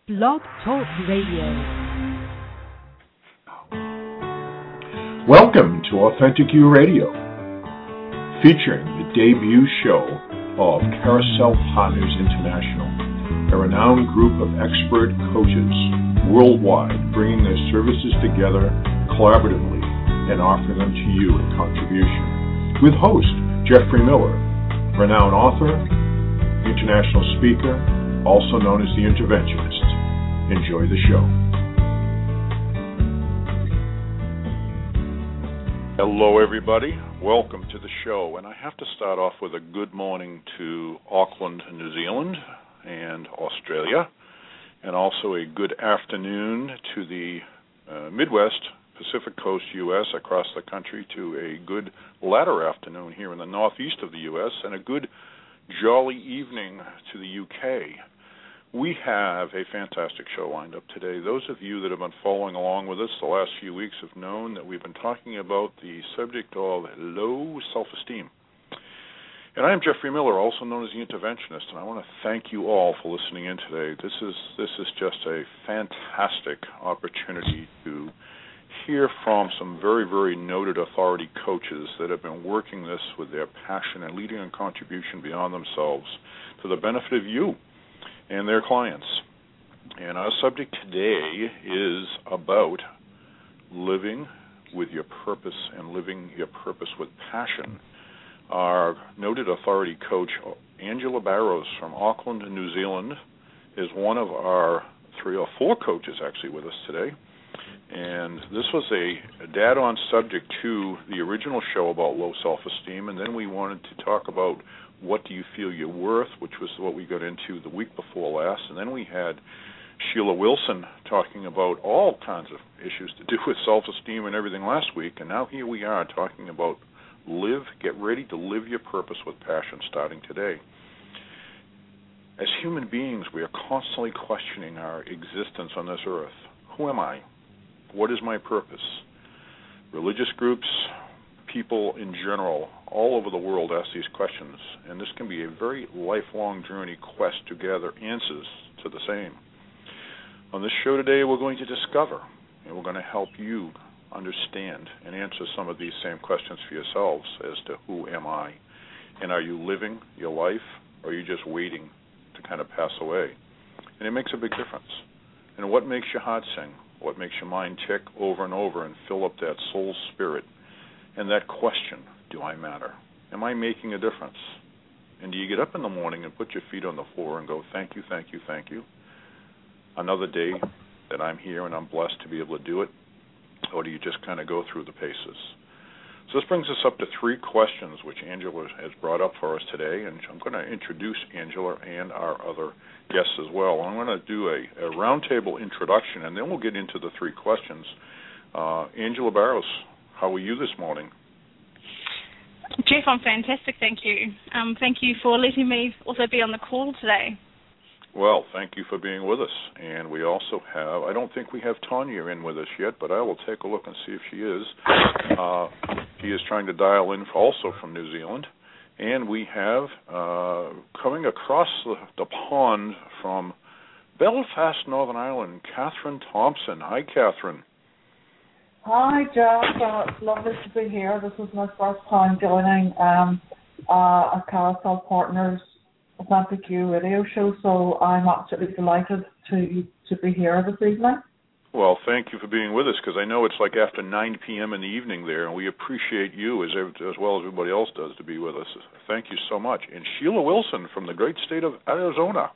Blog Talk Radio. Welcome to Authentic You Radio, featuring the debut show of Carousel Partners International, a renowned group of expert coaches worldwide bringing their services together collaboratively and offering them to you in contribution. With host Jeffrey Miller, renowned author, international speaker, also known as the Interventionist. Enjoy the show. Hello, everybody. Welcome to the show. And I have to start off with a good morning to Auckland, New Zealand, and Australia, and also a good afternoon to the Midwest, Pacific Coast, U.S., across the country, to a good latter afternoon here in the northeast of the U.S., and a good jolly evening to the U.K. We have a fantastic show lined up today. Those of you that have been following along with us the last few weeks have known that we've been talking about the subject of low self-esteem. And I am Jeffrey Miller, also known as the Interventionist, and I want to thank you all for listening in today. This is just a fantastic opportunity to hear from some very, very noted authority coaches that have been working this with their passion and leading a contribution beyond themselves to the benefit of you and their clients. And our subject today is about living with your purpose and living your purpose with passion. Our noted authority coach, Angela Barrows from Auckland, New Zealand, is one of our 3 or 4 coaches actually with us today. And this was a dead-on subject to the original show about low self-esteem, and then we wanted to talk about what do you feel you're worth, which was what we got into the week before last. And then we had Sheila Wilson talking about all kinds of issues to do with self-esteem and everything last week. And now here we are talking about get ready to live your purpose with passion starting today. As human beings, we are constantly questioning our existence on this earth. Who am I? What is my purpose? Religious groups, people in general, all over the world ask these questions, and this can be a very lifelong journey quest to gather answers to the same. On this show today, we're going to discover, and we're going to help you understand and answer some of these same questions for yourselves as to who am I, and are you living your life, or are you just waiting to kind of pass away? And it makes a big difference. And what makes your heart sing? What makes your mind tick over and over and fill up that soul spirit? And that question, do I matter? Am I making a difference? And do you get up in the morning and put your feet on the floor and go, thank you, thank you, thank you? Another day that I'm here and I'm blessed to be able to do it? Or do you just kind of go through the paces? So this brings us up to 3 questions which Angela has brought up for us today, and I'm going to introduce Angela and our other guests as well. I'm going to do a roundtable introduction, and then we'll get into the 3 questions. Angela Barrows, how are you this morning? Jeff, I'm fantastic, thank you. Thank you for letting me also be on the call today. Well, thank you for being with us. And we also have, I don't think we have Tanya in with us yet, but I will take a look and see if she is. She is trying to dial in also from New Zealand. And we have, coming across the pond from Belfast, Northern Ireland, Catherine Thompson. Hi, Catherine. Hi, Jeff. It's lovely to be here. This is my first time joining a Carousel Partners Authentic You radio show, so I'm absolutely delighted to be here this evening. Well, thank you for being with us, because I know it's like after 9 p.m. in the evening there, and we appreciate you as well as everybody else does to be with us. Thank you so much. And Sheila Wilson from the great state of Arizona.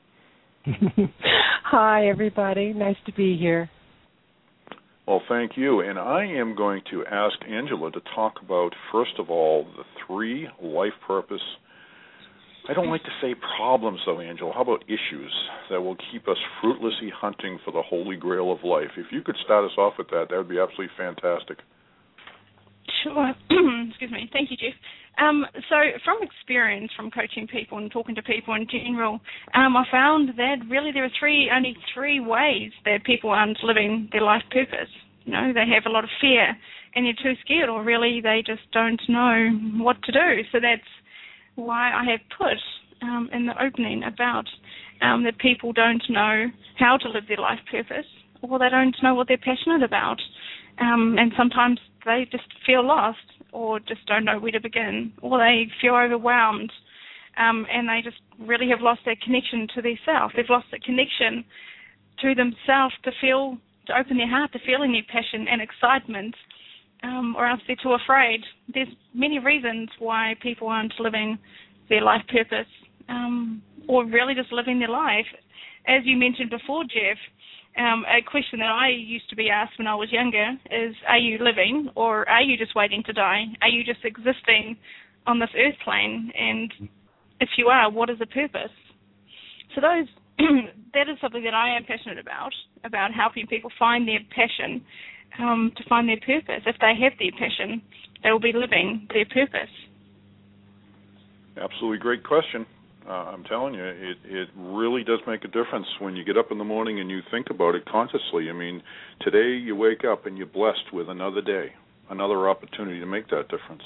Hi, everybody. Nice to be here. Well, thank you. And I am going to ask Angela to talk about, first of all, the 3 life purpose. I don't like to say problems, though, Angela. How about issues that will keep us fruitlessly hunting for the holy grail of life? If you could start us off with that, that would be absolutely fantastic. Sure. Excuse me. Thank you, Jeff. So from experience, from coaching people and talking to people in general, I found that really there are only three ways that people aren't living their life purpose. You know, they have a lot of fear and they're too scared, or really they just don't know what to do. So that's why I have put in the opening about that people don't know how to live their life purpose, or they don't know what they're passionate about. And sometimes they just feel lost, or just don't know where to begin, or they feel overwhelmed, and they just really have lost their connection to their self. They've lost the connection to themselves to open their heart to feeling their passion and excitement, or else they're too afraid. There's many reasons why people aren't living their life purpose, or really just living their life. As you mentioned before, Jeff, a question that I used to be asked when I was younger is, are you living, or are you just waiting to die? Are you just existing on this earth plane? And if you are, what is the purpose? So that is something that I am passionate about helping people find their passion, to find their purpose. If they have their passion, they will be living their purpose. Absolutely great question. I'm telling you, it really does make a difference when you get up in the morning and you think about it consciously. I mean, today you wake up and you're blessed with another day, another opportunity to make that difference.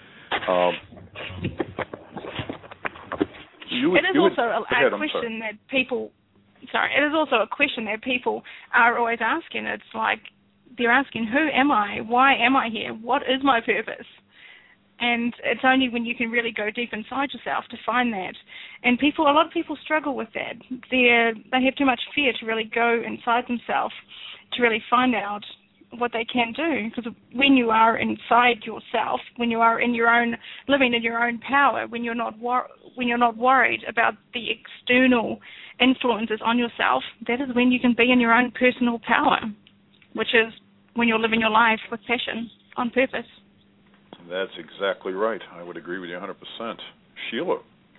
It is also a question that people are always asking. It's like they're asking, who am I? Why am I here? What is my purpose? And it's only when you can really go deep inside yourself to find that. And a lot of people struggle with that. They have too much fear to really go inside themselves to really find out what they can do. Because when you are inside yourself, when you are living in your own power, when you're not worried about the external influences on yourself, that is when you can be in your own personal power, which is when you're living your life with passion, on purpose. That's exactly right. I would agree with you 100%. Sheila,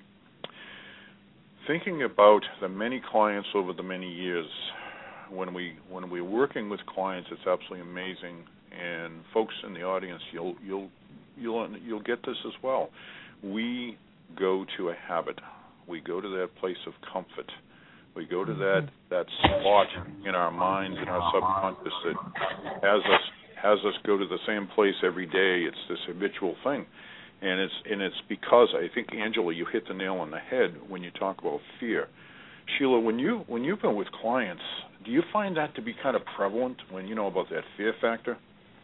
thinking about the many clients over the many years, when we're working with clients, it's absolutely amazing. And folks in the audience, you'll get this as well. We go to a habit. We go to that place of comfort. We go to that spot in our minds and our subconscious that has us go to the same place every day. It's this habitual thing, and it's because I think, Angela, you hit the nail on the head when you talk about fear. Sheila, when you've been with clients, do you find that to be kind of prevalent when you know about that fear factor?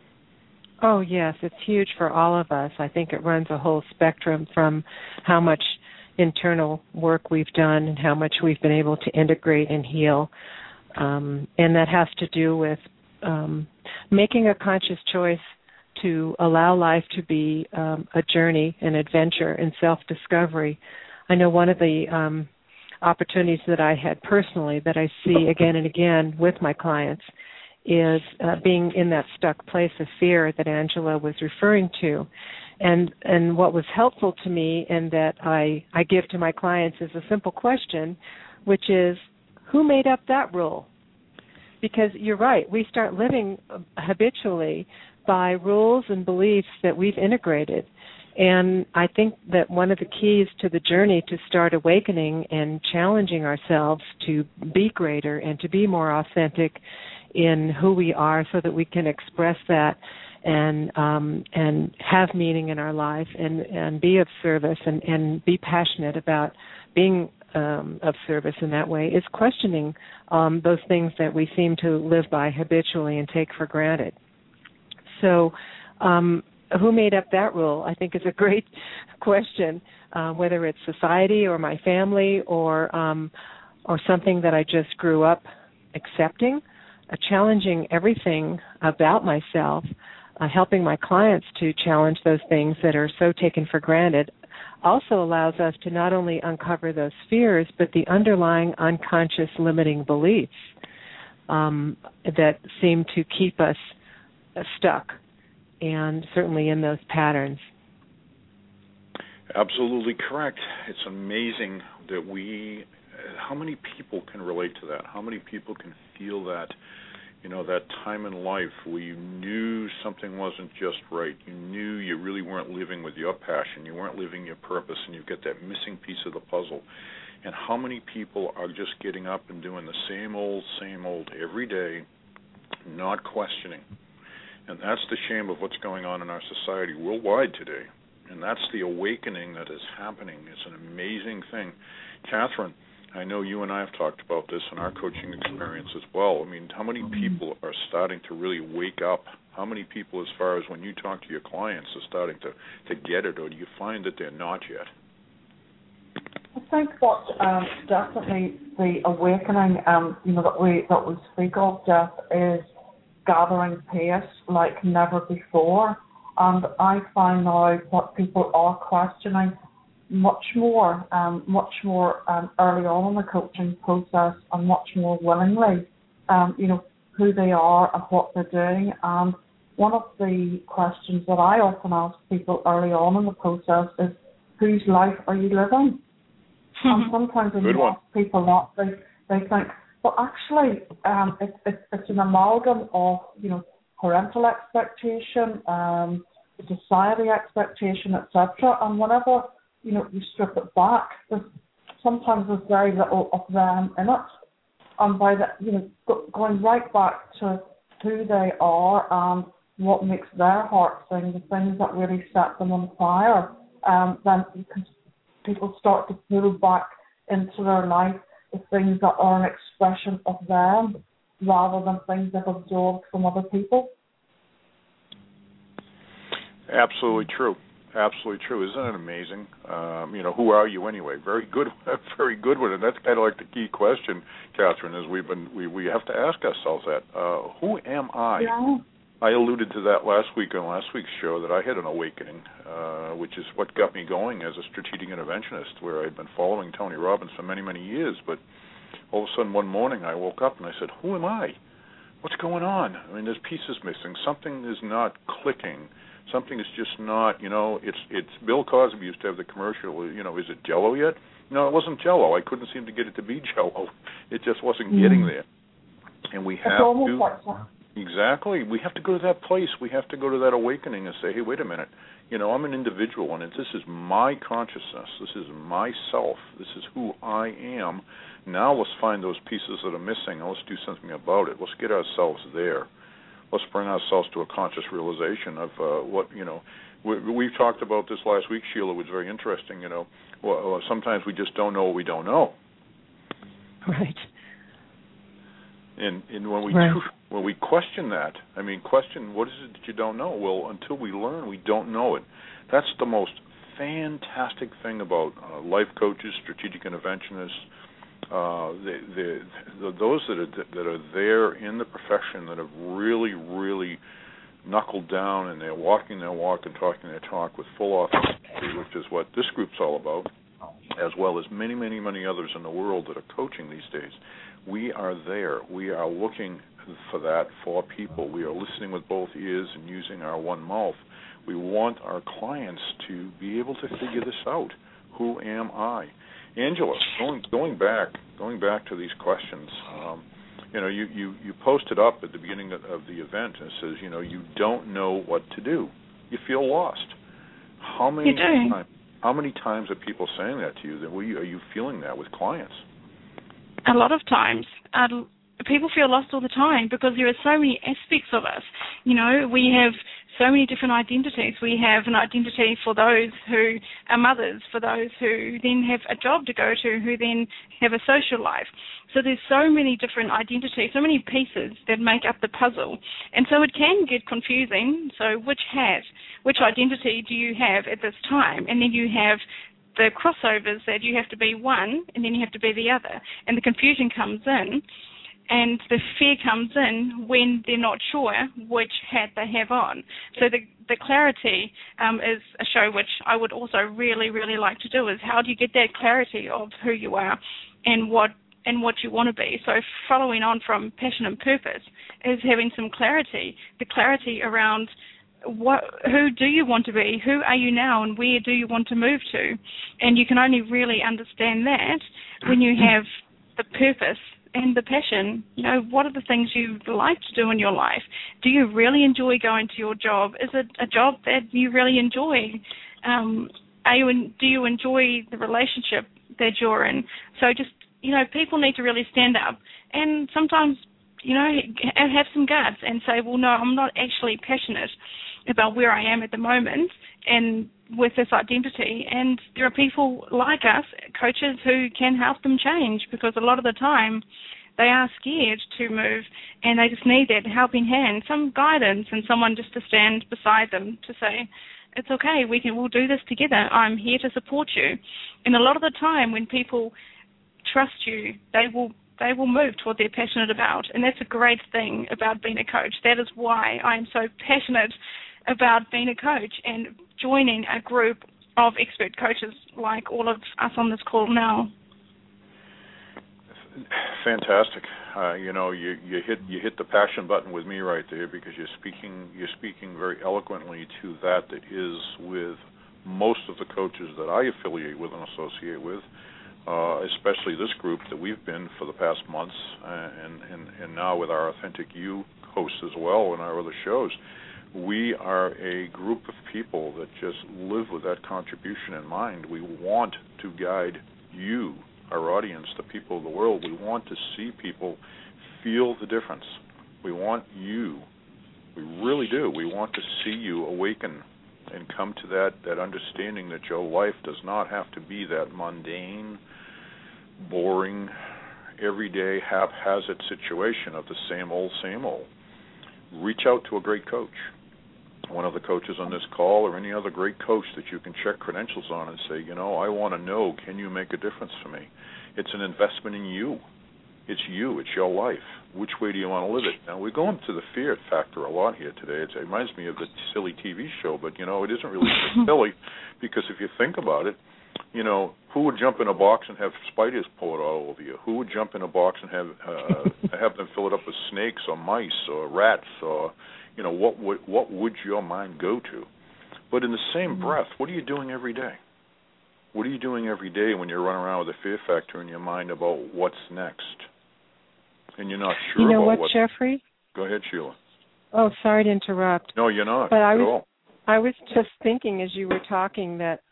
Oh yes, it's huge for all of us. I think it runs a whole spectrum from how much internal work we've done and how much we've been able to integrate and heal, and that has to do with making a conscious choice to allow life to be a journey, an adventure, and self-discovery. I know one of the opportunities that I had personally that I see again and again with my clients is being in that stuck place of fear that Angela was referring to. And what was helpful to me and that I give to my clients is a simple question, which is, who made up that rule? Because you're right, we start living habitually by rules and beliefs that we've integrated. And I think that one of the keys to the journey to start awakening and challenging ourselves to be greater and to be more authentic in who we are so that we can express that and have meaning in our life and be of service and be passionate about being of service in that way is questioning those things that we seem to live by habitually and take for granted. So who made up that rule, I think, is a great question, whether it's society or my family or something that I just grew up accepting, challenging everything about myself, helping my clients to challenge those things that are so taken for granted also allows us to not only uncover those fears, but the underlying unconscious limiting beliefs that seem to keep us stuck and certainly in those patterns. Absolutely correct. It's amazing that how many people can relate to that? How many people can feel that, that time in life where you knew something wasn't just right. You knew you really weren't living with your passion. You weren't living your purpose, and you get that missing piece of the puzzle. And how many people are just getting up and doing the same old every day, not questioning. And that's the shame of what's going on in our society worldwide today. And that's the awakening that is happening. It's an amazing thing. Catherine, I know you and I have talked about this in our coaching experience as well. I mean, how many people are starting to really wake up? How many people, as far as when you talk to your clients, are starting to get it, or do you find that they're not yet? I think what definitely the awakening, that we speak of, Jeff, is gathering pace like never before. And I find now that people are questioning much more early on in the coaching process, and much more willingly, who they are and what they're doing. And one of the questions that I often ask people early on in the process is, whose life are you living? And sometimes when you ask people that, they think, well, actually, it's an amalgam of, parental expectation, society expectation, etc. And whenever, you strip it back, sometimes there's very little of them in it. And by that, going right back to who they are and what makes their heart sing, the things that really set them on fire, then people start to pull back into their life the things that are an expression of them, rather than things they've absorbed from other people. Absolutely true. Absolutely true. Isn't it amazing? Who are you anyway? Very good one. And that's kind of like the key question, Catherine, is we have to ask ourselves that. Who am I? Yeah. I alluded to that last week on last week's show, that I had an awakening, which is what got me going as a strategic interventionist, where I'd been following Tony Robbins for many, many years. But all of a sudden one morning I woke up and I said, who am I? What's going on? I mean, there's pieces missing. Something is not clicking. Something is just not, it's Bill Cosby used to have the commercial, is it Jell-O yet? No, it wasn't Jell-O. I couldn't seem to get it to be Jell-O. It just wasn't getting there. And we have to... Exactly. We have to go to that place. We have to go to that awakening and say, hey, wait a minute. I'm an individual, and this is my consciousness. This is myself. This is who I am. Now let's find those pieces that are missing, and let's do something about it. Let's get ourselves there. Let's bring ourselves to a conscious realization of we've talked about this last week, Sheila. It was very interesting. Sometimes we just don't know what we don't know. Right. And when we question that, question what is it that you don't know? Well, until we learn, we don't know it. That's the most fantastic thing about life coaches, strategic interventionists, those that are there in the profession, that have really, really knuckled down, and they're walking their walk and talking their talk with full authenticity, which is what this group's all about, as well as many, many, many others in the world that are coaching these days. We are there. We are looking for that for people. We are listening with both ears and using our one mouth. We want our clients to be able to figure this out. Who am I? Angela, going back to these questions, you posted up at the beginning of the event, and it says, you don't know what to do. You feel lost. How many times are people saying that to you? Are you feeling that with clients? A lot of times. People feel lost all the time because there are so many aspects of us. We have so many different identities. We have an identity for those who are mothers, for those who then have a job to go to, who then have a social life. So there's so many different identities, so many pieces that make up the puzzle. And so it can get confusing. So which identity do you have at this time? And then you have the crossovers that you have to be one and then you have to be the other. And the confusion comes in. And the fear comes in when they're not sure which hat they have on. So the clarity is a show which I would also really, really like to do, is how do you get that clarity of who you are and what you want to be. So following on from passion and purpose is having some clarity, the clarity around who do you want to be, who are you now, and where do you want to move to. And you can only really understand that when you have the purpose and the passion. What are the things you like to do in your life? Do you really enjoy going to your job? Is it a job that you really enjoy? Do you enjoy the relationship that you're in? So just, people need to really stand up and sometimes, have some guts and say, well, no, I'm not actually passionate about where I am at the moment and with this identity. And there are people like us, coaches, who can help them change, because a lot of the time they are scared to move and they just need that helping hand, some guidance, and someone just to stand beside them to say, it's okay, we'll do this together. I'm here to support you. And a lot of the time when people trust you, they will move to what they're passionate about. And that's a great thing about being a coach. That is why I'm so passionate about being a coach and joining a group of expert coaches like all of us on this call now. Fantastic. You hit the passion button with me right there, because you're speaking very eloquently to that is with most of the coaches that I affiliate with and associate with, especially this group that we've been for the past months, and now with our Authentic You hosts as well and our other shows. We are a group of people that just live with that contribution in mind. We want to guide you, our audience, the people of the world. We want to see people feel the difference. We want you, we really do, we want to see you awaken and come to that understanding that your life does not have to be that mundane, boring, everyday, haphazard situation of the same old, same old. Reach out to a great coach, one of the coaches on this call, or any other great coach that you can check credentials on and say, I want to know, can you make a difference for me? It's an investment in you. It's you. It's your life. Which way do you want to live it? Now, we're going to the fear factor a lot here today. It reminds me of the silly TV show, but, it isn't really silly, because if you think about it, who would jump in a box and have spiders poured all over you? Who would jump in a box and have them fill it up with snakes or mice or rats or, what would your mind go to? But in the same breath, what are you doing every day? What are you doing every day when you're running around with a fear factor in your mind about what's next? And you're not sure about what, what... Jeffrey? Go ahead, Sheila. Oh, sorry to interrupt. No, you're not at all. I was just thinking as you were talking that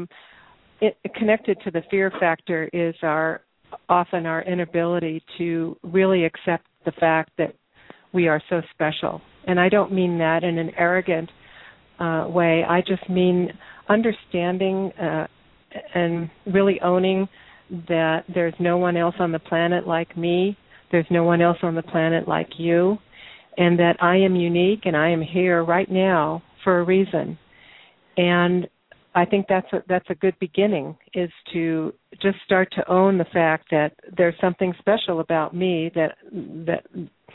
it connected to the fear factor is often our inability to really accept the fact that we are so special. And I don't mean that in an arrogant way. I just mean understanding and really owning that there's no one else on the planet like me. There's no one else on the planet like you. And that I am unique and I am here right now for a reason. And I think that's a good beginning, is to just start to own the fact that there's something special about me that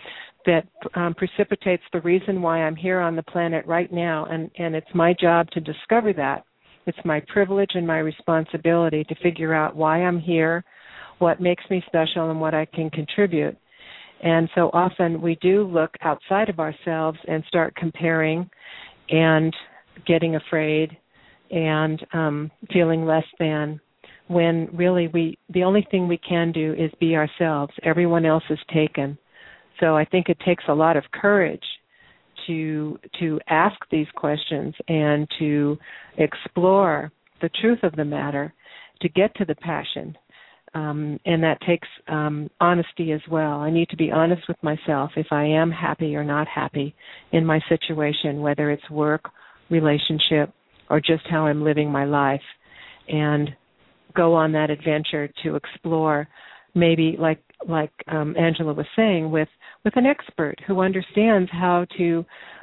precipitates the reason why I'm here on the planet right now, and it's my job to discover that. It's my privilege and my responsibility to figure out why I'm here, what makes me special, and what I can contribute. And so often we do look outside of ourselves and start comparing and getting afraid and feeling less than, when really the only thing we can do is be ourselves. Everyone else is taken. So I think it takes a lot of courage to ask these questions and to explore the truth of the matter, to get to the passion. And that takes honesty as well. I need to be honest with myself if I am happy or not happy in my situation, whether it's work, relationship, or just how I'm living my life, and go on that adventure to explore, maybe like Angela was saying, with an expert who understands how to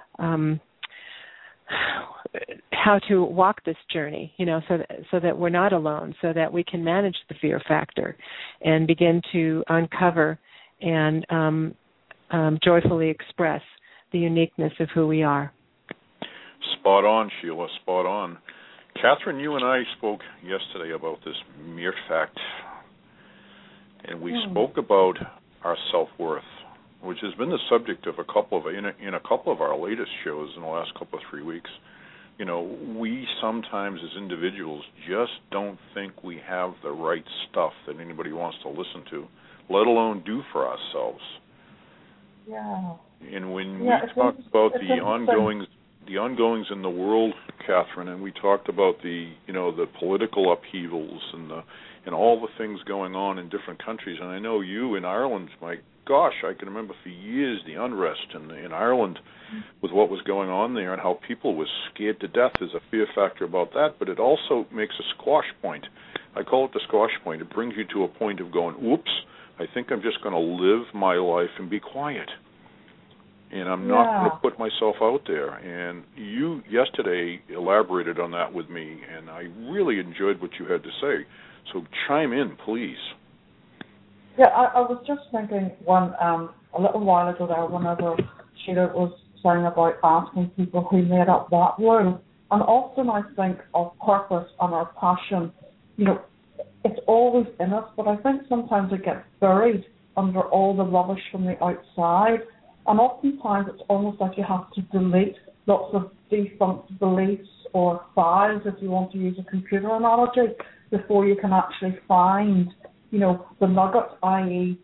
walk this journey, so that we're not alone, so that we can manage the fear factor and begin to uncover and joyfully express the uniqueness of who we are. Spot on, Sheila, spot on. Catherine, you and I spoke yesterday about this mere fact, and we spoke about our self-worth, which has been the subject of a couple of our latest shows in the last couple of 3 weeks. We sometimes as individuals just don't think we have the right stuff that anybody wants to listen to, let alone do for ourselves. Yeah. And when we talk about the ongoings in the world, Catherine, and we talked about the political upheavals and all the things going on in different countries. And I know you in Ireland, my gosh, I can remember for years the unrest in Ireland with what was going on there and how people were scared to death. There's a fear factor about that, but it also makes a squash point. I call it the squash point. It brings you to a point of going, oops, I think I'm just going to live my life and be quiet. And I'm not going to put myself out there. And you yesterday elaborated on that with me, and I really enjoyed what you had to say. So chime in, please. Yeah, I was just thinking a little while ago there, whenever Sheila was saying about asking people who made up that rule. And often I think of purpose and our passion, it's always in us, but I think sometimes it gets buried under all the rubbish from the outside. And oftentimes it's almost like you have to delete lots of defunct beliefs or files, if you want to use a computer analogy, before you can actually find, the nuggets, i.e.,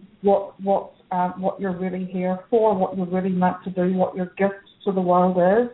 what you're really here for, what you're really meant to do, what your gift to the world is.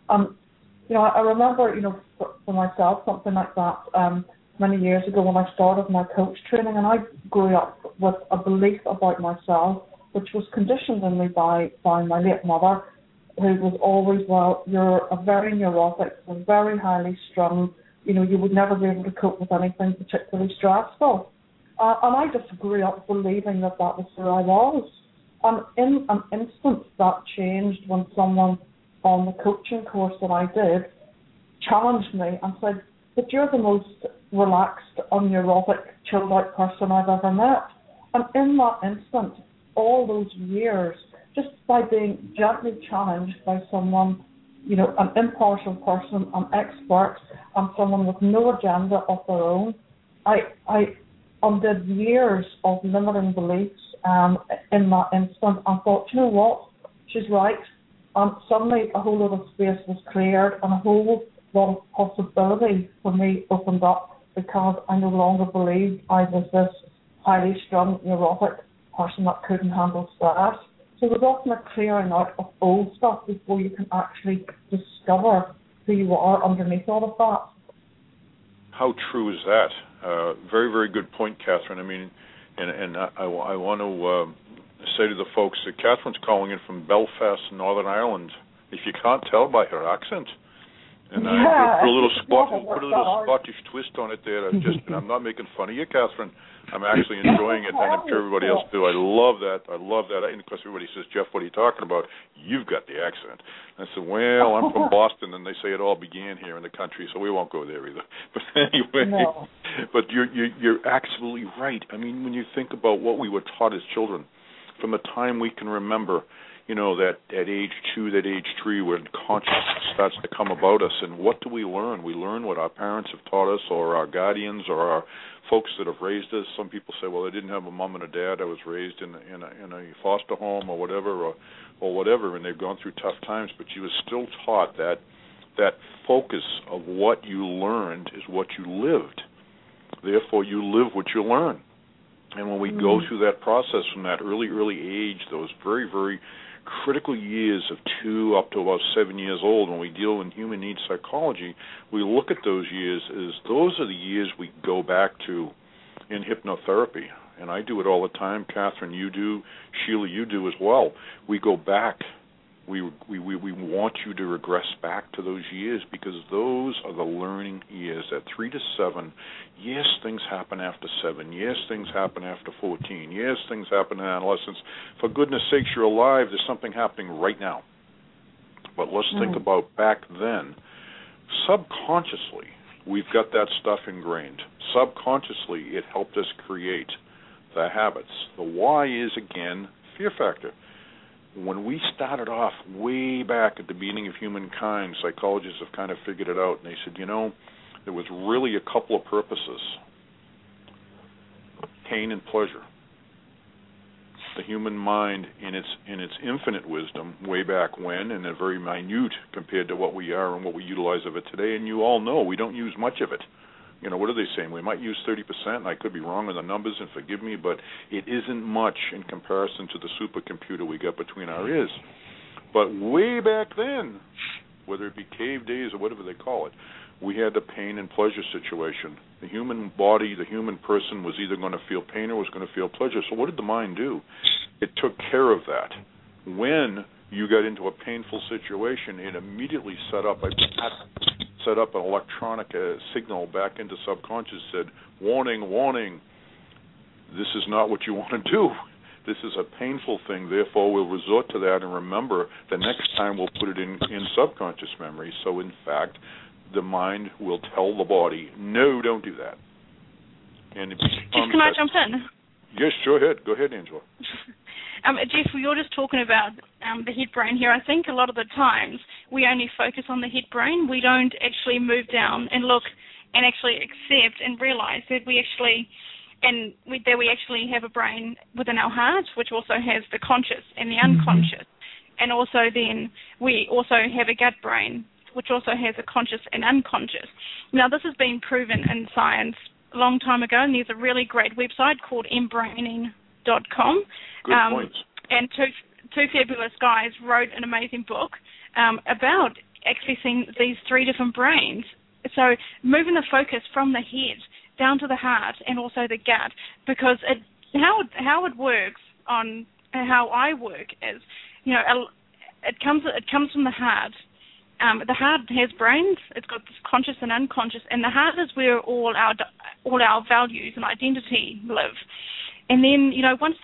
I remember, for myself, something like that many years ago when I started my coach training, and I grew up with a belief about myself, which was conditioned in me by my late mother, who was always, you're a very neurotic, very highly strung, you would never be able to cope with anything particularly stressful. And I just grew up believing that was who I was. And in an instant, that changed when someone on the coaching course that I did challenged me and said, but you're the most relaxed, unneurotic, chilled-out person I've ever met. And in that instant, all those years, just by being gently challenged by someone, an impartial person, an expert, and someone with no agenda of their own, I undid years of limiting beliefs in that instant and thought, you know what, she's right. And suddenly a whole lot of space was cleared and a whole lot of possibility for me opened up because I no longer believed I was this highly strung, neurotic person that couldn't handle stress. So there's often a clearing out of old stuff before you can actually discover who you are underneath all of that. How true is that? Very, very good point, Catherine. I mean, and I want to say to the folks that Catherine's calling in from Belfast, Northern Ireland. If you can't tell by her accent, and I put a little Scottish twist on it there. I'm not making fun of you, Catherine. I'm actually enjoying it, and I'm sure everybody else do. I love that. And of course, everybody says, Jeff, what are you talking about? You've got the accent. And I said, well, I'm from Boston, and they say it all began here in the country, so we won't go there either. But anyway, but you're absolutely right. I mean, when you think about what we were taught as children, from the time we can remember, that at age 2, that age 3, when consciousness starts to come about us, and what do we learn? We learn what our parents have taught us, or our guardians, or our folks that have raised us. Some people say, well, I didn't have a mom and a dad. I was raised in a foster home or whatever, and they've gone through tough times, but you were still taught that focus of what you learned is what you lived. Therefore, you live what you learn. And when we go through that process from that early age, those very, very critical years of 2 up to about 7 years old, when we deal in human needs psychology, we look at those years as those are the years we go back to in hypnotherapy. And I do it all the time. Catherine, you do. Sheila, you do as well. We go back. We want you to regress back to those years because those are the learning years. At 3 to 7, yes, things happen after 7. Yes, things happen after 14. Yes, things happen in adolescence. For goodness sakes, you're alive. There's something happening right now. But let's think about back then. Subconsciously, we've got that stuff ingrained. Subconsciously, it helped us create the habits. The why is, again, fear factor. When we started off way back at the beginning of humankind, psychologists have kind of figured it out, and they said, there was really a couple of purposes, pain and pleasure. The human mind, in its infinite wisdom, way back when, and they're very minute compared to what we are and what we utilize of it today, and you all know we don't use much of it. What are they saying? We might use 30%, and I could be wrong on the numbers, and forgive me, but it isn't much in comparison to the supercomputer we got between our ears. But way back then, whether it be cave days or whatever they call it, we had the pain and pleasure situation. The human body, the human person was either going to feel pain or was going to feel pleasure. So what did the mind do? It took care of that. When you got into a painful situation, it immediately set up an electronic signal back into subconscious, said, warning, warning, this is not what you want to do. This is a painful thing, therefore we'll resort to that and remember the next time we'll put it in subconscious memory. So in fact, the mind will tell the body, no, don't do that. And it becomes can I jump in? Yes, go ahead. Go ahead, Angela. Jeff, you're just talking about the head brain here. I think a lot of the times we only focus on the head brain. We don't actually move down and look and actually accept and realize that we actually have a brain within our heart, which also has the conscious and the unconscious. And also then we also have a gut brain, which also has a conscious and unconscious. Now, this has been proven in science a long time ago, and there's a really great website called embraining.com. Good points. And two fabulous guys wrote an amazing book about accessing these three different brains. So moving the focus from the head down to the heart and also the gut, because how it works on how I work is, it comes from the heart. The heart has brains. It's got this conscious and unconscious, and the heart is where all our values and identity live. And then, once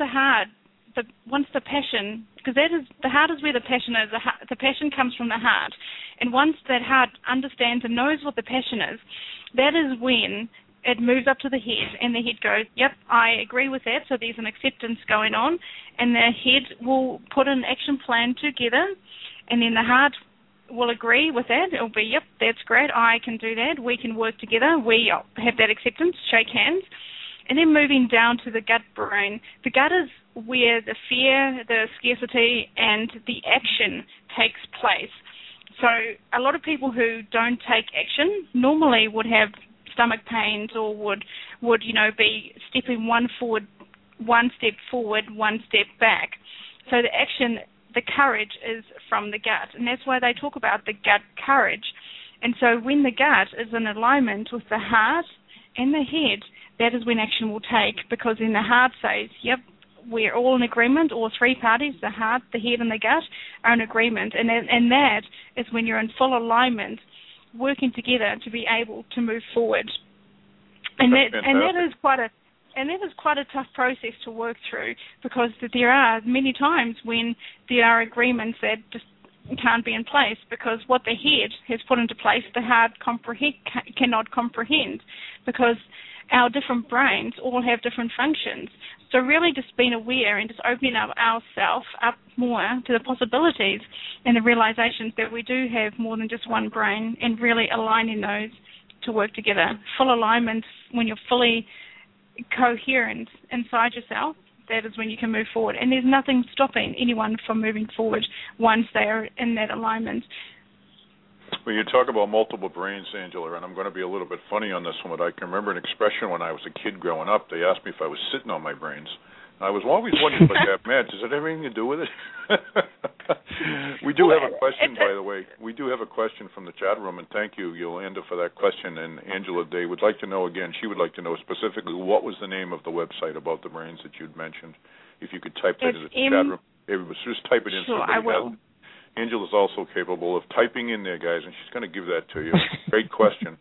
the passion, because the heart is where the passion is. The passion comes from the heart, and once that heart understands and knows what the passion is, that is when it moves up to the head, and the head goes, yep, I agree with that, so there's an acceptance going on, and the head will put an action plan together, and then the heart will agree with that. It'll be, yep, that's great, I can do that, we can work together, we have that acceptance, shake hands. And then moving down to the gut brain, the gut is where the fear, the scarcity, and the action takes place. So a lot of people who don't take action normally would have stomach pains or would be stepping one step forward, one step back. So the action, the courage is from the gut, and that's why they talk about the gut courage. And so when the gut is in alignment with the heart and the head, that is when action will take, because then the heart says, yep, we're all in agreement, all three parties, the heart, the head, and the gut, are in agreement. And that is when you're in full alignment, working together to be able to move forward. And that is quite a tough process to work through, because there are many times when there are agreements that just can't be in place, because what the head has put into place, the heart cannot comprehend, because our different brains all have different functions. So really just being aware and just opening up ourselves up more to the possibilities and the realizations that we do have more than just one brain, and really aligning those to work together. Full alignment, when you're fully coherent inside yourself, that is when you can move forward. And there's nothing stopping anyone from moving forward once they are in that alignment. When you talk about multiple brains, Angela, and I'm going to be a little bit funny on this one, but I can remember an expression when I was a kid growing up. They asked me if I was sitting on my brains. I was always wondering about that, man. Does it have anything to do with it? We do have a question, by the way. We do have a question from the chat room, and thank you, Yolanda, for that question. And Angela Day would like to know, again, she would like to know specifically what was the name of the website about the brains that you'd mentioned. If you could type that in the chat room. Just type it in. Sure, I will. Angela's also capable of typing in there, guys, and she's going to give that to you. Great question.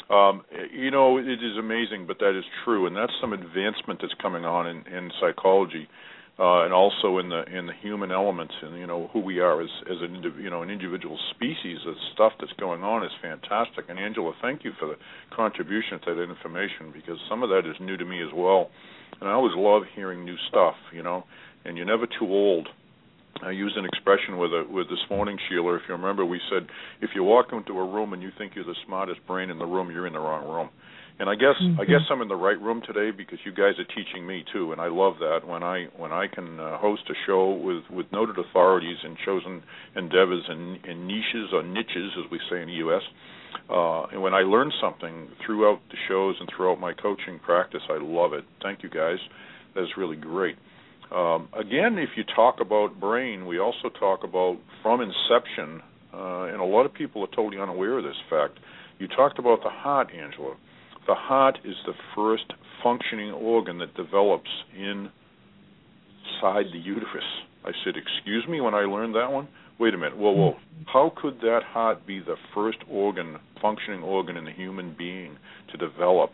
It is amazing, but that is true, and that's some advancement that's coming on in psychology, and also in the human elements, and who we are as an individual species. The stuff that's going on is fantastic. And Angela, thank you for the contribution to that information, because some of that is new to me as well, and I always love hearing new stuff. And you're never too old. I used an expression with this morning, Sheila. If you remember, we said, if you walk into a room and you think you're the smartest brain in the room, you're in the wrong room. And I guess I'm in the right room today, because you guys are teaching me too, and I love that when I can host a show with noted authorities in chosen endeavors and niches, or niches, as we say in the U.S. And when I learn something throughout the shows and throughout my coaching practice, I love it. Thank you, guys. That's really great. Again, if you talk about brain, we also talk about from inception, and a lot of people are totally unaware of this fact. You talked about the heart, Angela. the heart is the first functioning organ that develops inside the uterus. I said, excuse me, when I learned that one? Wait a minute, whoa. How could that heart be the first organ, functioning organ in the human being to develop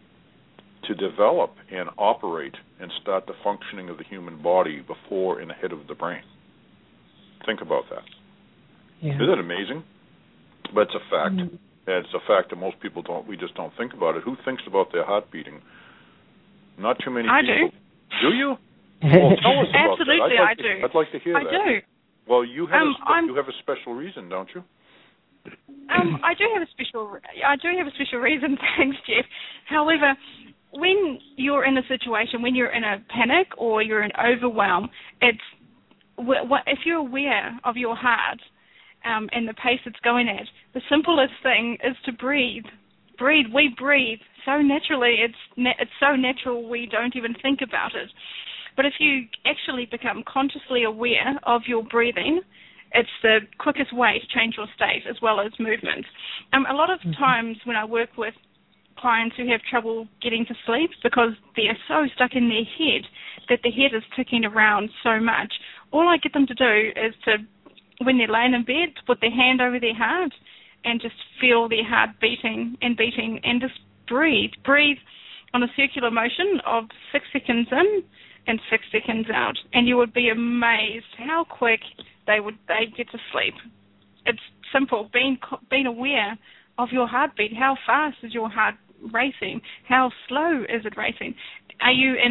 and operate and start the functioning of the human body before and ahead of the brain? Think about that. Yeah. Isn't that amazing? But it's a fact. And it's a fact that most people we just don't think about it. Who thinks about their heart beating? Not too many people. Do you? Well, tell us about Absolutely, that. I do. I'd like to hear that. I do. Well, you have a special reason, don't you? I do have a special reason, thanks, Jeff. However, when you're in a situation, when you're in a panic or you're in overwhelm, if you're aware of your heart and the pace it's going at, the simplest thing is to breathe. We breathe so naturally. It's so natural we don't even think about it. But if you actually become consciously aware of your breathing, it's the quickest way to change your state as well as movement. A lot of times when I work with clients who have trouble getting to sleep because they're so stuck in their head that the head is ticking around so much, all I get them to do is to, when they're laying in bed, to put their hand over their heart and just feel their heart beating and just breathe. Breathe on a circular motion of 6 seconds in and 6 seconds out, and you would be amazed how quick they get to sleep. It's simple, being aware of your heartbeat. How fast is your heart racing? How slow is it racing? Are you in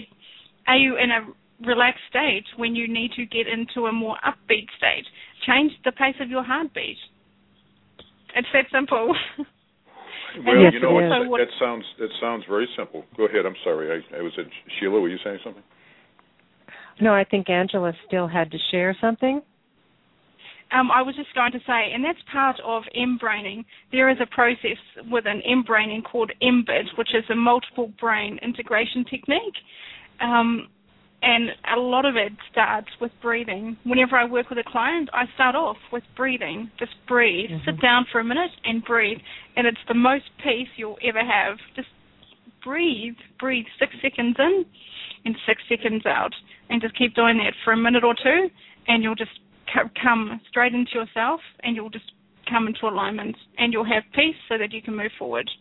a relaxed state when you need to get into a more upbeat state? Change the pace of your heartbeat. It's that simple. Well, yes, you know what? That sounds very simple. Go ahead. I'm sorry. I was Sheila. Were you saying something? No, I think Angela still had to share something. I was just going to say, and that's part of M-braining. There is a process within M-braining called MBIT, which is a multiple brain integration technique. And a lot of it starts with breathing. Whenever I work with a client, I start off with breathing. Just breathe. Sit down for a minute and breathe. And it's the most peace you'll ever have. Just breathe. Breathe 6 seconds in and 6 seconds out. And just keep doing that for a minute or two, and you'll just come straight into yourself, and you'll just come into alignment, and you'll have peace so that you can move forward.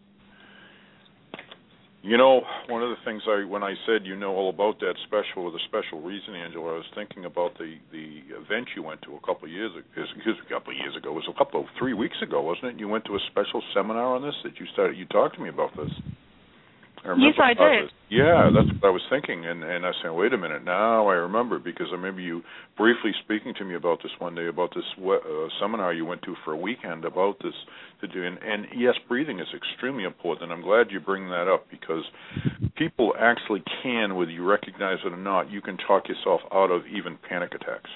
You know, one of the things when I said you know all about that special with a special reason, Angela, I was thinking about the event you went to a couple of years ago. It was 3 weeks ago, wasn't it? You went to a special seminar on this you talked to me about this. Yes, I did. Yeah, that's what I was thinking, and I said, wait a minute, now I remember, because I remember you briefly speaking to me about this one day, about this seminar you went to for a weekend about this to do, and yes, breathing is extremely important, and I'm glad you bring that up, because people actually can, whether you recognize it or not, you can talk yourself out of even panic attacks.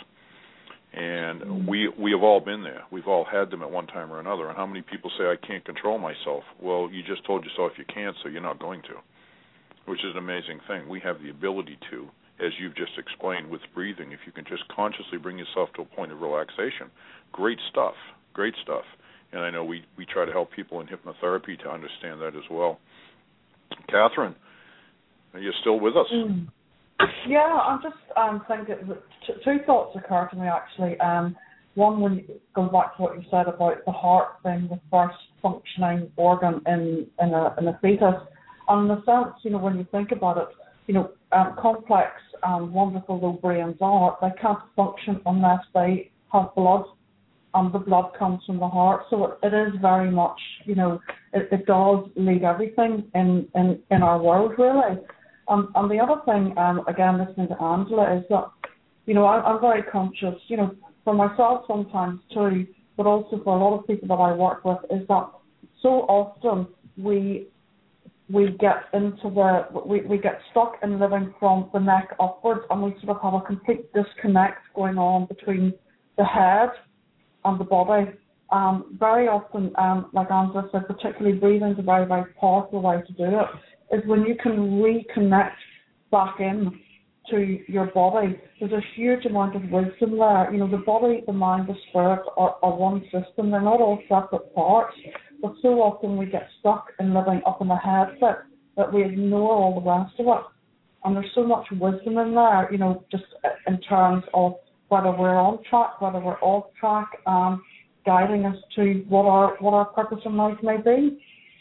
And we have all been there. We've all had them at one time or another. And how many people say, I can't control myself? Well, you just told yourself you can't, so you're not going to, which is an amazing thing. We have the ability to, as you've just explained with breathing, if you can just consciously bring yourself to a point of relaxation. Great stuff. And I know we try to help people in hypnotherapy to understand that as well. Catherine, are you still with us? Yeah, I'm just thinking that two thoughts occur to me, actually. One, when you go back to what you said about the heart being the first functioning organ in a fetus, and in the sense, when you think about it, complex and wonderful though brains are, they can't function unless they have blood, and the blood comes from the heart. So it is very much, it does lead everything in our world, really. And the other thing, again, listening to Angela, is that, I'm very conscious, for myself sometimes too, but also for a lot of people that I work with, is that so often we get we get stuck in living from the neck upwards, and we sort of have a complete disconnect going on between the head and the body. Very often, like Angela said, particularly breathing is a very, very powerful way to do it, is when you can reconnect back in to your body. There's a huge amount of wisdom there. The body, the mind, the spirit are one system. They're not all separate parts. but so often we get stuck in living up in the headset that we ignore all the rest of it. And there's so much wisdom in there, you know, just in terms of whether we're on track, whether we're off track, guiding us to what our purpose in life may be.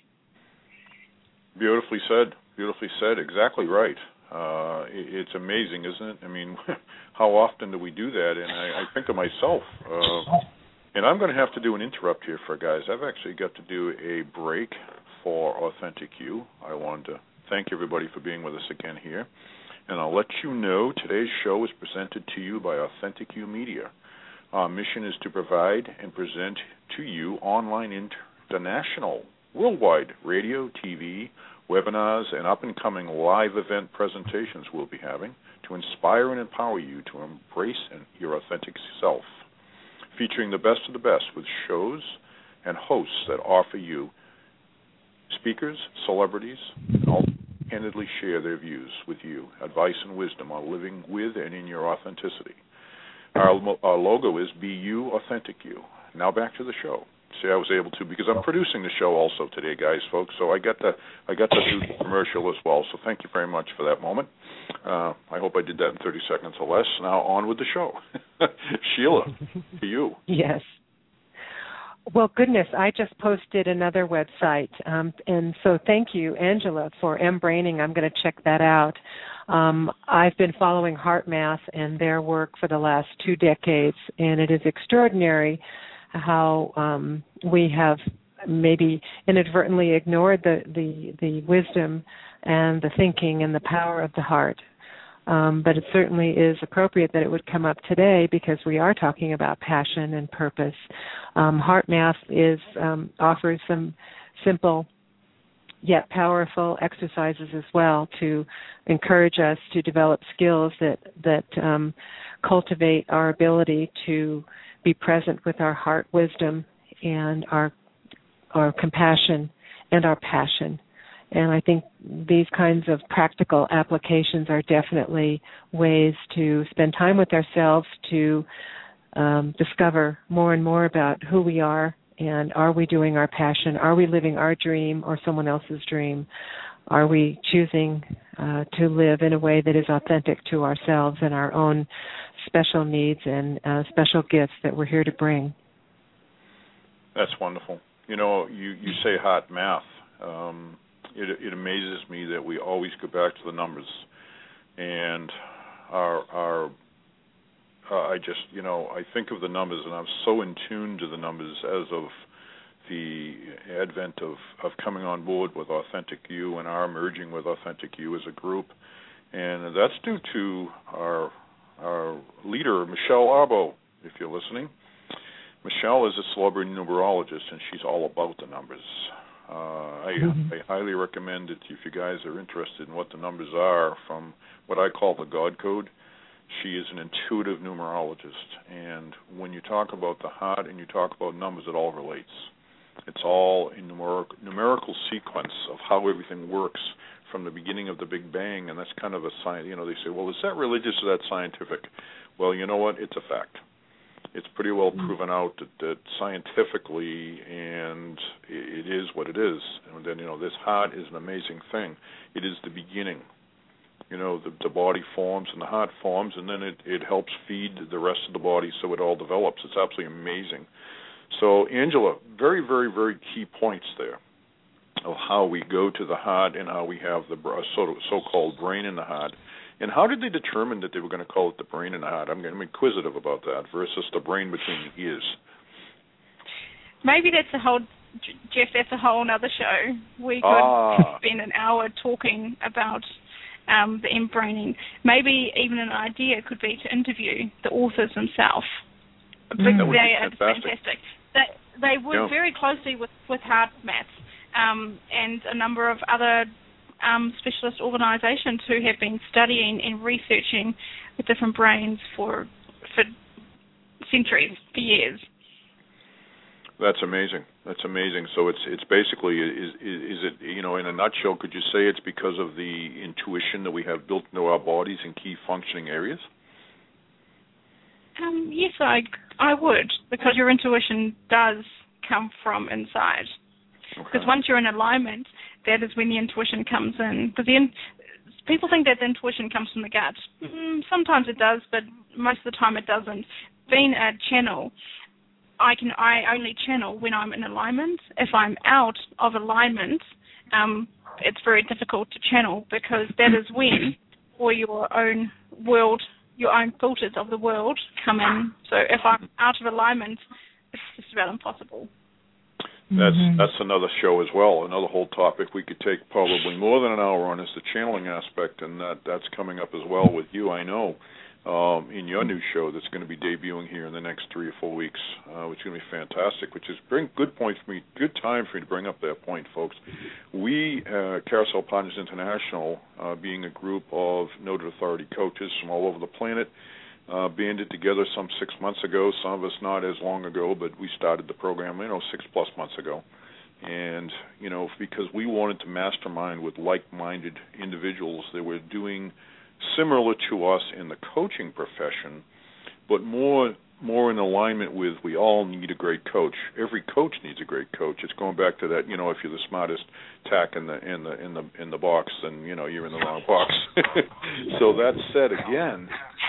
Beautifully said. Beautifully said. Exactly right. It's amazing, isn't it? I mean, how often do we do that? And I think of myself, and I'm going to have to do an interrupt here for guys. I've actually got to do a break for Authentic You. I wanted to thank everybody for being with us again here. And I'll let you know today's show is presented to you by Authentic You Media. Our mission is to provide and present to you online, international, worldwide radio, TV, webinars, and up-and-coming live event presentations we'll be having to inspire and empower you to embrace your authentic self, featuring the best of the best with shows and hosts that offer you speakers, celebrities, and all candidly share their views with you, advice and wisdom on living with and in your authenticity. Our logo is Be You, Authentic You. Now back to the show. See, I was able to, because I'm producing the show also today, guys, folks, so I got to do the commercial as well, so thank you very much for that moment. I hope I did that in 30 seconds or less. Now on with the show. Sheila, to you. Yes. Well, goodness, I just posted another website, and so thank you, Angela, for embraining. I'm going to check that out. I've been following HeartMath and their work for the last 2 decades, and it is extraordinary how we have maybe inadvertently ignored the wisdom and the thinking and the power of the heart. But it certainly is appropriate that it would come up today because we are talking about passion and purpose. HeartMath offers some simple yet powerful exercises as well to encourage us to develop skills that cultivate our ability to be present with our heart wisdom and our compassion and our passion. And I think these kinds of practical applications are definitely ways to spend time with ourselves to discover more and more about who we are and are we doing our passion? Are we living our dream or someone else's dream? Are we choosing to live in a way that is authentic to ourselves and our own special needs and special gifts that we're here to bring? That's wonderful. You know, you say HeartMath. It amazes me that we always go back to the numbers, and I think of the numbers, and I'm so in tune to the numbers as of the advent of coming on board with Authentic You and our merging with Authentic You as a group, and that's due to our leader, Michelle Arbo, if you're listening. Michelle is a celebrity numerologist, and she's all about the numbers. I highly recommend it if you guys are interested in what the numbers are from what I call the God Code. She is an intuitive numerologist, and when you talk about the heart and you talk about numbers, it all relates. It's all a numerical sequence of how everything works from the beginning of the Big Bang, and that's kind of a science. You know, they say, well, is that religious or that scientific? Well, you know what? It's a fact. It's pretty well proven out that scientifically, and it is what it is. And then, this heart is an amazing thing. It is the beginning. The body forms and the heart forms, and then it helps feed the rest of the body so it all develops. It's absolutely amazing. So, Angela, very, very, very key points there of how we go to the heart and how we have the so-called brain in the heart. And how did they determine that they were going to call it the brain and the heart? I'm inquisitive about that versus the brain between the ears. Maybe that's Jeff, that's a whole other show. We could spend an hour talking about the embraining. Maybe even an idea could be to interview the authors themselves. That would be fantastic. They work very closely with HeartMath and a number of other specialist organisations who have been studying and researching the different brains for centuries, for years. That's amazing. So it's basically, is it, in a nutshell, could you say it's because of the intuition that we have built into our bodies in key functioning areas? Yes, I would, because your intuition does come from inside. Because once you're in alignment, that is when the intuition comes in. Because people think that the intuition comes from the gut. Sometimes it does, but most of the time it doesn't. Being a channel, I only channel when I'm in alignment. If I'm out of alignment, it's very difficult to channel, because that is when all your own world, your own filters of the world come in. So if I'm out of alignment, it's just about impossible. That's another show as well, another whole topic we could take probably more than an hour on, is the channeling aspect, and that's coming up as well with you, I know, in your new show that's going to be debuting here in the next 3 or 4 weeks, which is going to be fantastic, which is good point for me, good time for me to bring up that point, folks. We, Carousel Partners International, being a group of noted authority coaches from all over the planet, banded together some 6 months ago, some of us not as long ago, but we started the program, 6+ months ago. And, because we wanted to mastermind with like-minded individuals that were doing similar to us in the coaching profession, but more in alignment with, we all need a great coach. Every coach needs a great coach. It's going back to that, if you're the smartest tack in the box, then you're in the wrong box. So that said, again,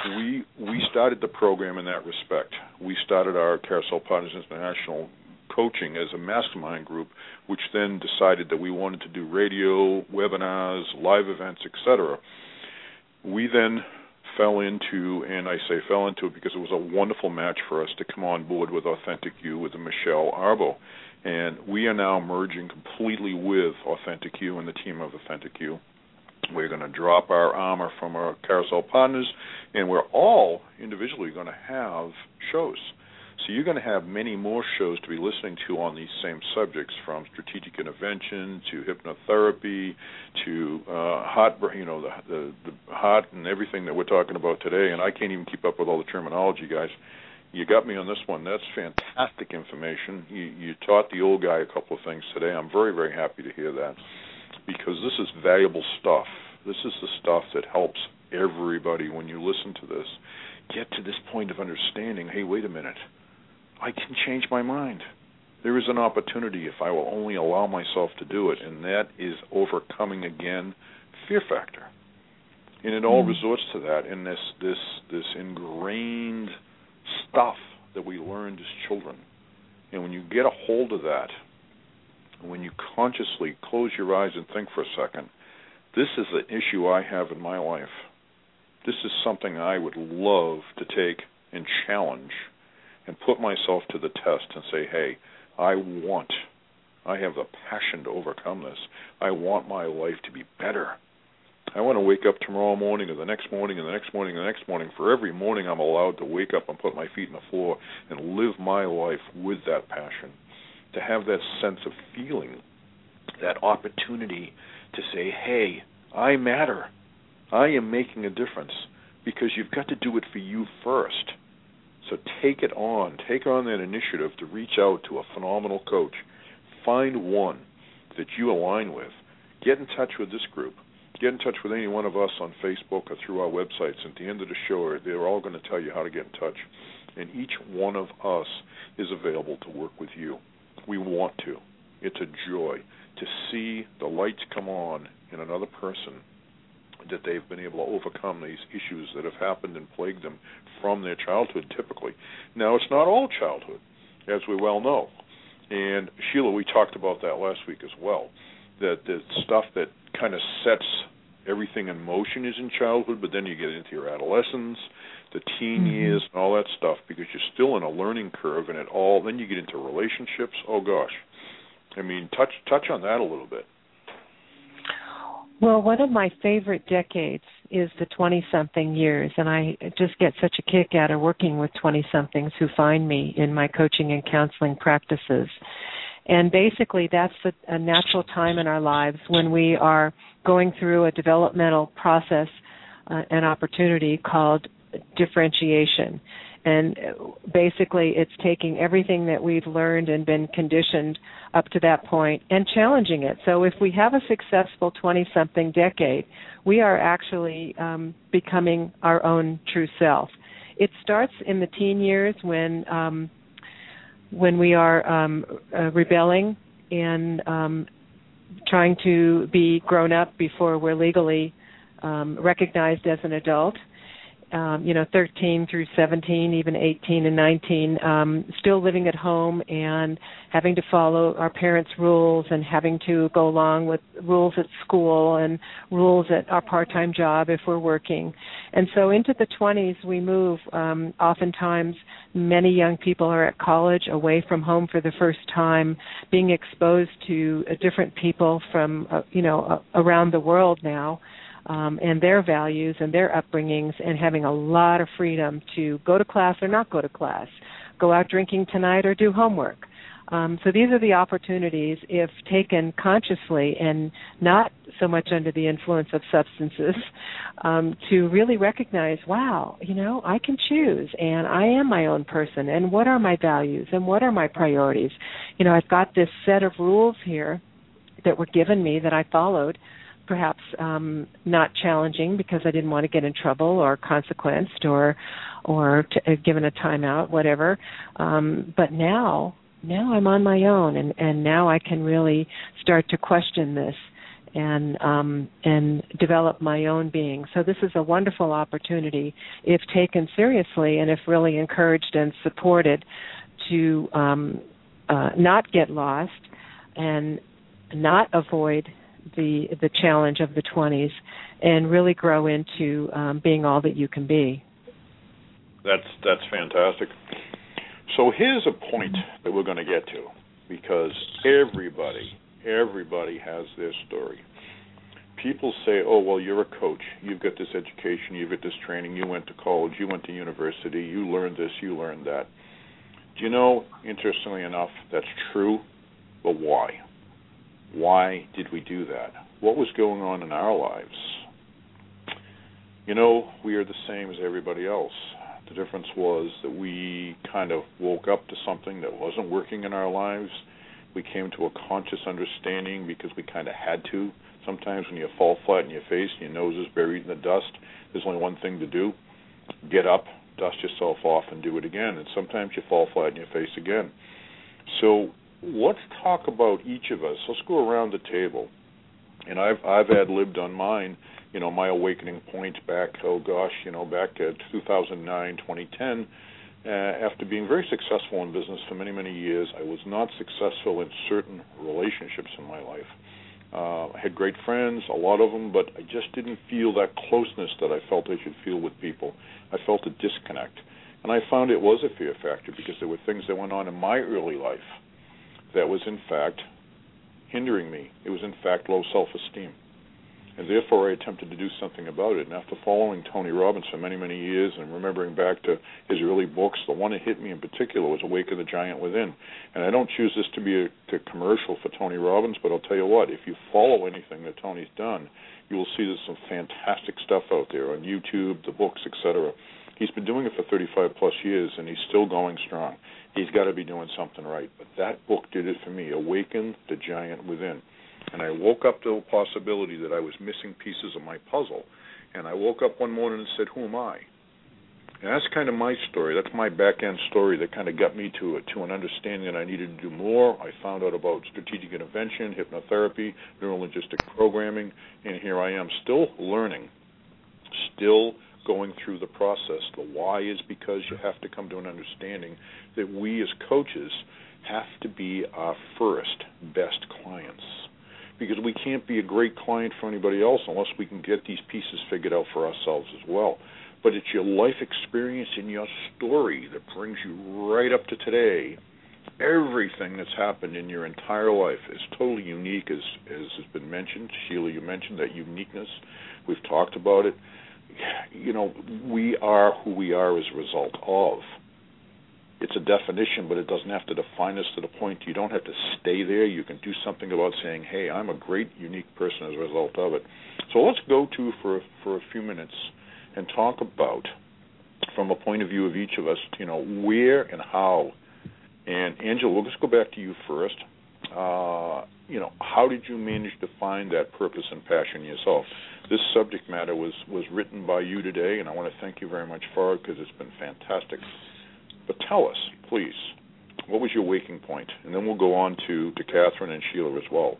we started the program in that respect. We started our Carousel Partners International coaching as a mastermind group, which then decided that we wanted to do radio, webinars, live events, etc. We then fell into, and I say fell into it because it was a wonderful match for us to come on board with Authentic You with Michelle Arbo. And we are now merging completely with Authentic You and the team of Authentic You. We're going to drop our armor from our Carousel partners, and we're all individually going to have shows. So you're going to have many more shows to be listening to on these same subjects, from strategic intervention to hypnotherapy to heart, the heart and everything that we're talking about today. And I can't even keep up with all the terminology, guys. You got me on this one. That's fantastic information. You taught the old guy a couple of things today. I'm very, very happy to hear that, because this is valuable stuff. This is the stuff that helps everybody when you listen to this. Get to this point of understanding, hey, wait a minute. I can change my mind. There is an opportunity if I will only allow myself to do it, and that is overcoming, again, fear factor. And it all resorts to that in this ingrained stuff that we learned as children. And when you get a hold of that, when you consciously close your eyes and think for a second, this is the issue I have in my life. This is something I would love to take and challenge and put myself to the test and say, hey, I have the passion to overcome this. I want my life to be better. I want to wake up tomorrow morning or the next morning and the next morning and the next morning. For every morning I'm allowed to wake up and put my feet on the floor and live my life with that passion, to have that sense of feeling, that opportunity to say, hey, I matter. I am making a difference, because you've got to do it for you first. So take it on. Take on that initiative to reach out to a phenomenal coach. Find one that you align with. Get in touch with this group. Get in touch with any one of us on Facebook or through our websites. At the end of the show, they're all going to tell you how to get in touch. And each one of us is available to work with you. We want to. It's a joy to see the lights come on in another person, that they've been able to overcome these issues that have happened and plagued them from their childhood, typically. Now, it's not all childhood, as we well know. And, Sheila, we talked about that last week as well, that the stuff that kind of sets everything in motion is in childhood, but then you get into your adolescence, the teen years, and all that stuff, because you're still in a learning curve and it all. Then you get into relationships. Oh, gosh. I mean, touch on that a little bit. Well, one of my favorite decades is the 20-something years, and I just get such a kick out of working with 20-somethings who find me in my coaching and counseling practices. And basically, that's a natural time in our lives when we are going through a developmental process, an opportunity called differentiation. And basically, it's taking everything that we've learned and been conditioned up to that point and challenging it. So if we have a successful 20-something decade, we are actually becoming our own true self. It starts in the teen years when we are rebelling in trying to be grown up before we're legally recognized as an adult. 13 through 17, even 18 and 19, still living at home and having to follow our parents' rules and having to go along with rules at school and rules at our part-time job if we're working. And so into the 20s we move. Oftentimes many young people are at college, away from home for the first time, being exposed to different people from, around the world now. And their values and their upbringings, and having a lot of freedom to go to class or not go to class, go out drinking tonight or do homework. So these are the opportunities, if taken consciously and not so much under the influence of substances, to really recognize, wow, I can choose, and I am my own person, and what are my values, and what are my priorities? I've got this set of rules here that were given me that I followed, perhaps not challenging because I didn't want to get in trouble or consequenced or given a timeout, whatever. But now I'm on my own, and now I can really start to question this and develop my own being. So this is a wonderful opportunity, if taken seriously and if really encouraged and supported, to not get lost and not avoid the challenge of the 20s, and really grow into being all that you can be. That's fantastic. So here's a point that we're going to get to, because everybody has their story. People say, oh, well, you're a coach. You've got this education. You've got this training. You went to college. You went to university. You learned this. You learned that. Do you know, interestingly enough, that's true, but why? Why did we do that? What was going on in our lives? We are the same as everybody else. The difference was that we kind of woke up to something that wasn't working in our lives. We came to a conscious understanding because we kind of had to. Sometimes when you fall flat in your face and your nose is buried in the dust, there's only one thing to do. Get up, dust yourself off, and do it again. And sometimes you fall flat in your face again. So let's talk about each of us. Let's go around the table. And I've ad-libbed on mine, my awakening point back at 2009, 2010. After being very successful in business for many, many years, I was not successful in certain relationships in my life. I had great friends, a lot of them, but I just didn't feel that closeness that I felt I should feel with people. I felt a disconnect. And I found it was a fear factor because there were things that went on in my early life that was, in fact, hindering me. It was, in fact, low self-esteem. And therefore, I attempted to do something about it. And after following Tony Robbins for many, many years and remembering back to his early books, the one that hit me in particular was Awaken the Giant Within. And I don't choose this to be a commercial for Tony Robbins, but I'll tell you what, if you follow anything that Tony's done, you will see there's some fantastic stuff out there on YouTube, the books, etc. He's been doing it for 35-plus years, and he's still going strong. He's got to be doing something right. But that book did it for me, Awaken the Giant Within. And I woke up to the possibility that I was missing pieces of my puzzle. And I woke up one morning and said, who am I? And that's kind of my story. That's my back-end story that kind of got me to an understanding that I needed to do more. I found out about strategic intervention, hypnotherapy, neuro-linguistic programming, and here I am still learning, still going through the process. The why is because you have to come to an understanding that we as coaches have to be our first best clients, because we can't be a great client for anybody else unless we can get these pieces figured out for ourselves as well. But it's your life experience and your story that brings you right up to today. Everything that's happened in your entire life is totally unique, as has been mentioned. Sheila, you mentioned that uniqueness. We've talked about it. We are who we are as a result of. It's a definition, but it doesn't have to define us to the point. You don't have to stay there. You can do something about saying, hey, I'm a great, unique person as a result of it. So let's go to, for a few minutes, and talk about, from a point of view of each of us, where and how. And Angela, we'll just go back to you first. How did you manage to find that purpose and passion yourself? This subject matter was written by you today, and I want to thank you very much for it because it's been fantastic. But tell us, please, What was your waking point? And then we'll go on to Catherine and Sheila as well.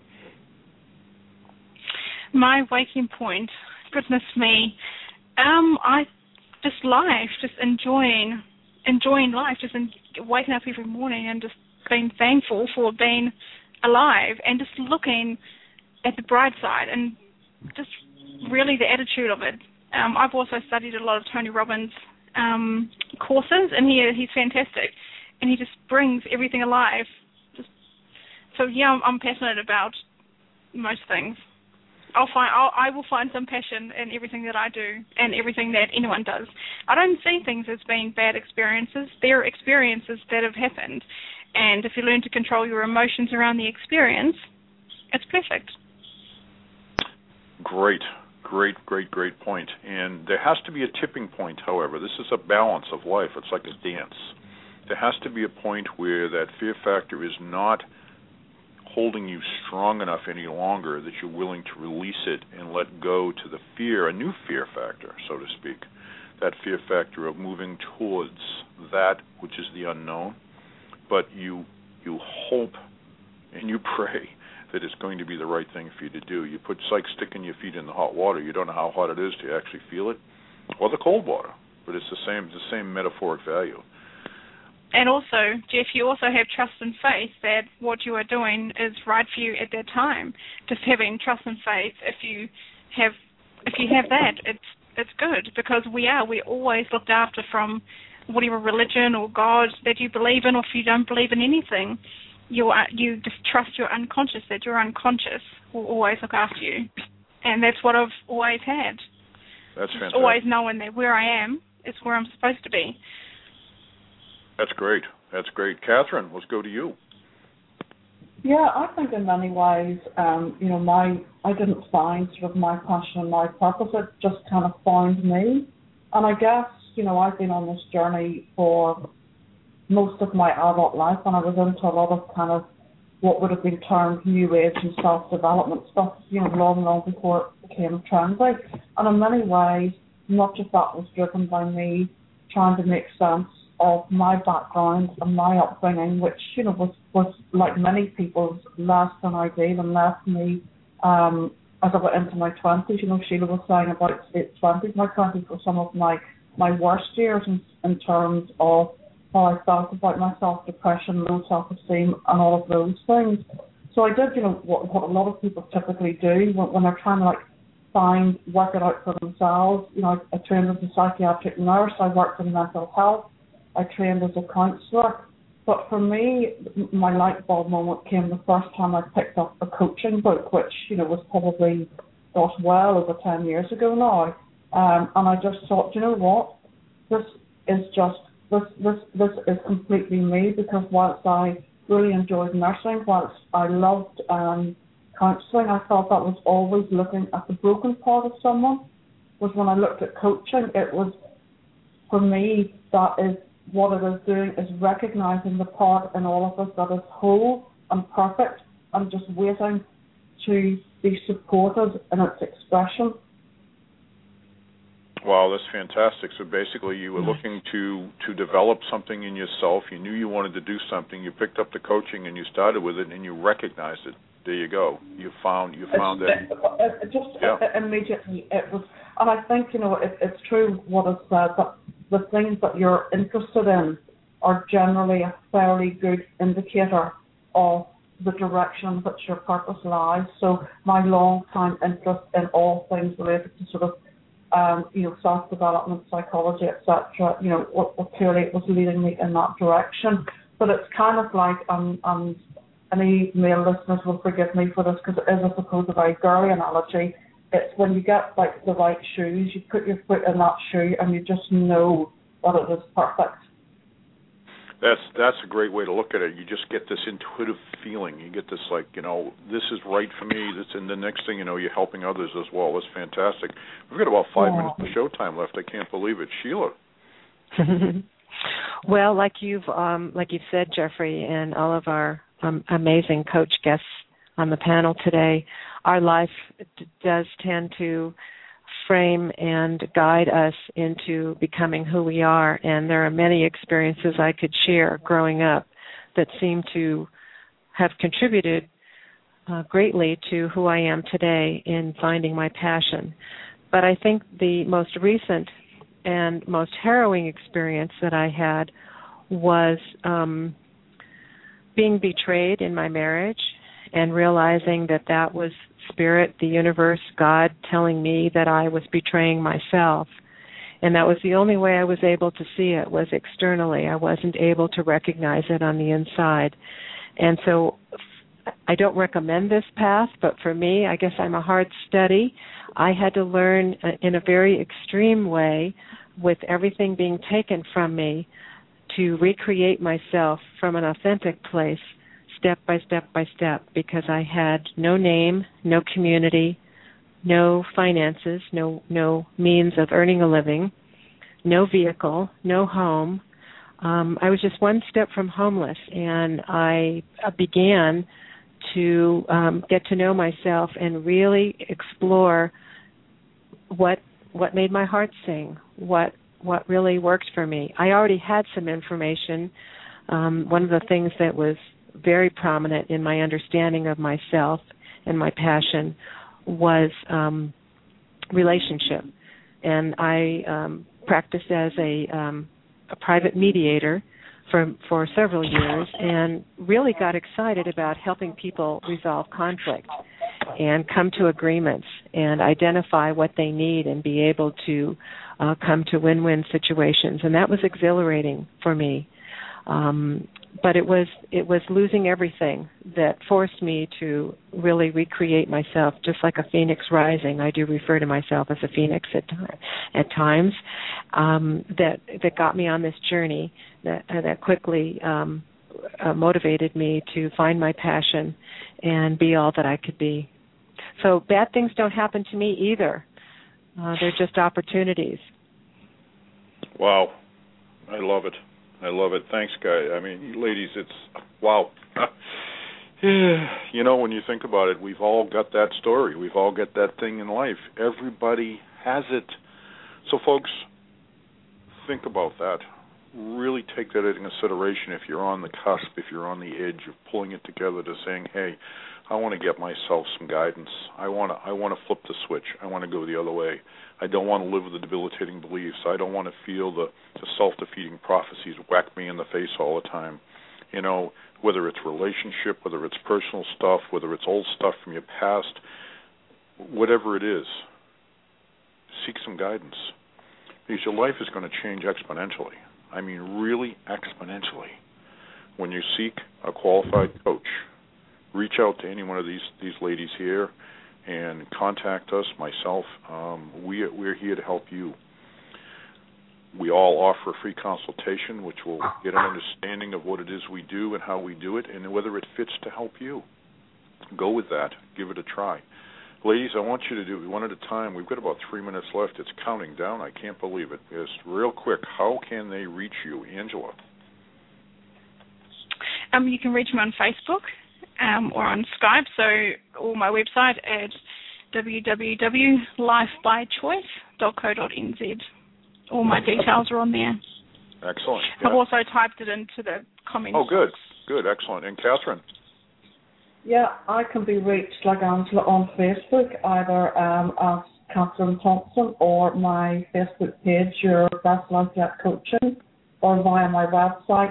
My waking point, goodness me, I just life, just enjoying life, just waking up every morning and just being thankful for being alive and just looking at the bright side and just really the attitude of it. I've also studied a lot of Tony Robbins courses, and he's fantastic, and he just brings everything alive. So yeah, I'm passionate about most things. I will find some passion in everything that I do and everything that anyone does. I don't see things as being bad experiences. They're experiences that have happened, and if you learn to control your emotions around the experience, it's perfect. Great point. And there has to be a tipping point, however. This is a balance of life. It's like a dance. There has to be a point where that fear factor is not holding you strong enough any longer that you're willing to release it and let go to the fear, a new fear factor, so to speak, that fear factor of moving towards that which is the unknown. But you hope and you pray that it's going to be the right thing for you to do. You put, it's like sticking your feet in the hot water. You don't know how hot it is till you actually feel it, or the cold water, but it's the same metaphoric value. And also, Jeff, you also have trust and faith that what you are doing is right for you at that time. Just having trust and faith, if you have that, it's good, because we're always looked after from whatever religion or God that you believe in, or if you don't believe in anything, you just trust your unconscious, that your unconscious will always look after you. And that's what I've always had. That's fantastic. Just always knowing that where I am is where I'm supposed to be. That's great. Catherine, let's go to you. Yeah, I think in many ways, I didn't find sort of my passion and my purpose. It just kind of found me. And I guess, I've been on this journey for most of my adult life, and I was into a lot of kind of what would have been termed new age and self-development stuff, long before it became trendy. And in many ways, much of that was driven by me trying to make sense of my background and my upbringing, which, was like many people's, less than ideal and left me as I went into my 20s. Sheila was saying about its 20s. My 20s were some of my worst years in terms of how I felt about myself, depression, low self-esteem, and all of those things. So I did, what a lot of people typically do when they're trying to work it out for themselves. I trained as a psychiatric nurse. I worked in mental health. I trained as a counsellor. But for me, my light bulb moment came the first time I picked up a coaching book, which, was probably, well over 10 years ago now. And I just thought, what? This is completely me, because whilst I really enjoyed nursing, whilst I loved counselling, I felt that was always looking at the broken part of someone. Was when I looked at coaching, it was, for me, that is what it is doing, is recognising the part in all of us that is whole and perfect and just waiting to be supported in its expression. Wow, that's fantastic. So basically you were looking to develop something in yourself. You knew you wanted to do something. You picked up the coaching and you started with it and you recognized it. There you go. You found that. Immediately it was, and I think, it's true what is said, that the things that you're interested in are generally a fairly good indicator of the direction in which your purpose lies. So my long-time interest in all things related to sort of self-development, psychology, etc., clearly it was leading me in that direction. But it's kind of like, any male listeners will forgive me for this, because it is, I suppose, a very girly analogy. It's when you get, the right shoes, you put your foot in that shoe and you just know that it is perfect. That's a great way to look at it. You just get this intuitive feeling. You get this this is right for me. And the next thing you know, you're helping others as well. That's fantastic. We've got about 5 minutes of show time left. I can't believe it. Sheila. Well, like you've said, Jeffrey, and all of our amazing coach guests on the panel today, our life does tend to frame and guide us into becoming who we are. And there are many experiences I could share growing up that seem to have contributed greatly to who I am today in finding my passion. But I think the most recent and most harrowing experience that I had was being betrayed in my marriage and realizing that that was Spirit, the universe, God telling me that I was betraying myself. And that was the only way I was able to see it, was externally. I wasn't able to recognize it on the inside. And so I don't recommend this path, but for me, I guess I'm a hard study. I had to learn in a very extreme way, with everything being taken from me, to recreate myself from an authentic place, step by step by step, because I had no name, no community, no finances, no means of earning a living, no vehicle, no home. I was just one step from homeless, and I began to get to know myself and really explore what made my heart sing, what really worked for me. I already had some information. One of the things that was very prominent in my understanding of myself and my passion was relationship. And I practiced as a private mediator for several years, and really got excited about helping people resolve conflict and come to agreements and identify what they need and be able to come to win-win situations. And that was exhilarating for me. But it was losing everything that forced me to really recreate myself, just like a phoenix rising. I do refer to myself as a phoenix at times. That got me on this journey that quickly motivated me to find my passion and be all that I could be. So bad things don't happen to me either. They're just opportunities. Wow. I love it. I love it. Thanks, guys. I mean, ladies, it's wow. You know, when you think about it, we've all got that story. We've all got that thing in life. Everybody has it. So, folks, think about that. Really take that into consideration if you're on the cusp, if you're on the edge of pulling it together to saying, hey, I want to get myself some guidance. I want to flip the switch. I want to go the other way. I don't want to live with the debilitating beliefs. I don't want to feel the self-defeating prophecies whack me in the face all the time. You know, whether it's relationship, whether it's personal stuff, whether it's old stuff from your past, whatever it is, seek some guidance. Because your life is going to change exponentially. I mean, really exponentially. When you seek a qualified coach, reach out to any one of these ladies here and contact us, myself. We're here to help you. We all offer a free consultation, which will get an understanding of what it is we do and how we do it, and whether it fits to help you. Go with that. Give it a try. Ladies, I want you to do one at a time. We've got about 3 minutes left. It's counting down. I can't believe it. Just real quick, how can they reach you? Angela? You can reach me on Facebook or on Skype, or my website at www.lifebychoice.co.nz. All my details are on there. Excellent. Yeah. I've also typed it into the comments. Oh, good. Good. Excellent. And Catherine? Yeah, I can be reached like Angela on Facebook, either as Catherine Thompson or my Facebook page, Your Best Life Yet Coaching, or via my website,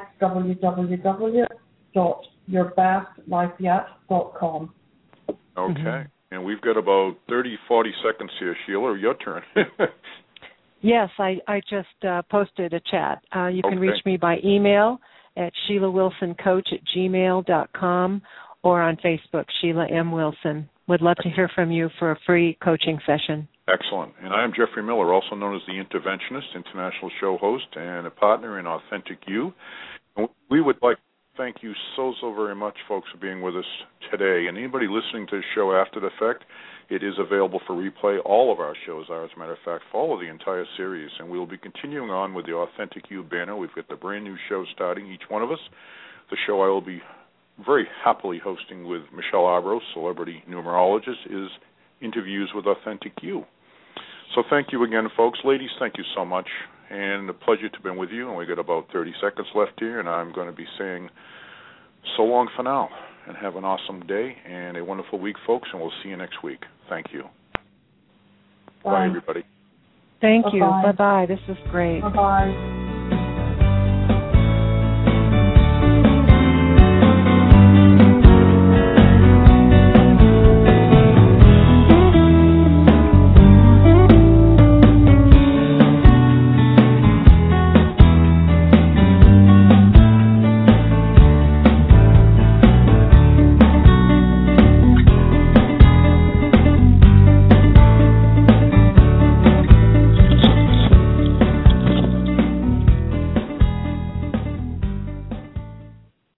www.yourbestlifeyet.com. Okay. Mm-hmm. And we've got about 30, 40 seconds here. Sheila, your turn. Yes, I just posted a chat. You can reach me by email at SheilaWilsonCoach@gmail.com or on Facebook, Sheila M. Wilson. Would love to hear from you for a free coaching session. Excellent. And I am Jeffrey Miller, also known as the Interventionist, international show host, and a partner in Authentic You. And we would like to thank you so very much, folks, for being with us today. And anybody listening to the show after the fact, it is available for replay. All of our shows are, as a matter of fact. Follow the entire series. And we will be continuing on with the Authentic You banner. We've got the brand new show starting, each one of us. The show I will be very happily hosting with Michelle Arbro, celebrity numerologist, is interviews with Authentic You. So thank you again, folks. Ladies, thank you so much. And a pleasure to be with you. And we got about 30 seconds left here, and I'm going to be saying so long for now, and have an awesome day and a wonderful week, folks, and we'll see you next week. Thank you. Bye, everybody. Thank you. Bye-bye. This is great. Bye-bye.